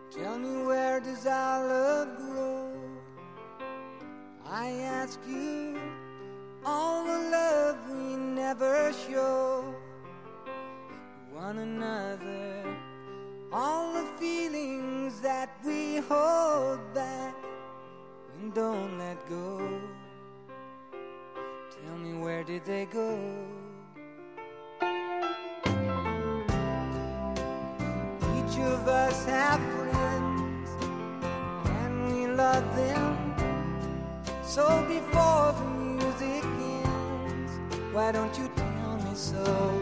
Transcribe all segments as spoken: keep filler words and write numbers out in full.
Tell me, where does our love grow? I ask you, all the love we never show one another, all the feelings that we hold back and don't let go. Tell me, where did they go? Each of us have friends and we love them. So before the music ends, why don't you tell me so?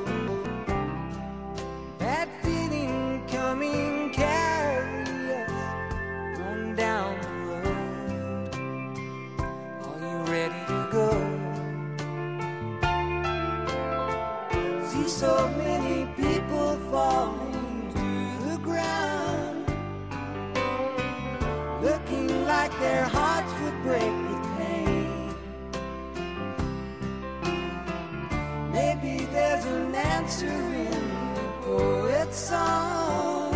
That feeling coming, carry us on down the road. Are you ready to go? See so many people falling to the ground, looking like their hearts would break with pain. Maybe there's an answer in the poet's song.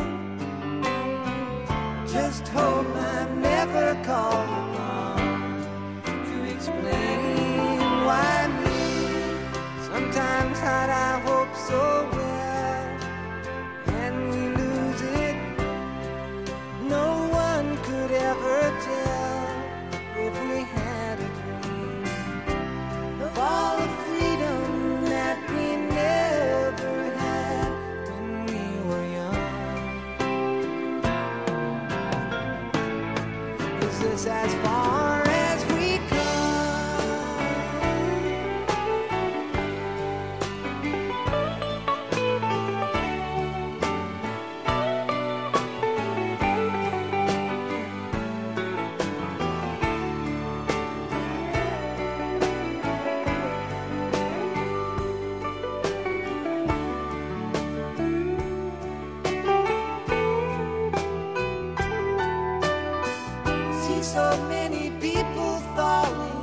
Just hope I'm never called upon to explain why me. Sometimes how'd I hope so well, and we lose it. No one could ever tell if we had a dream of all the freedom that we never had when we were young. Is this as far as we so many people falling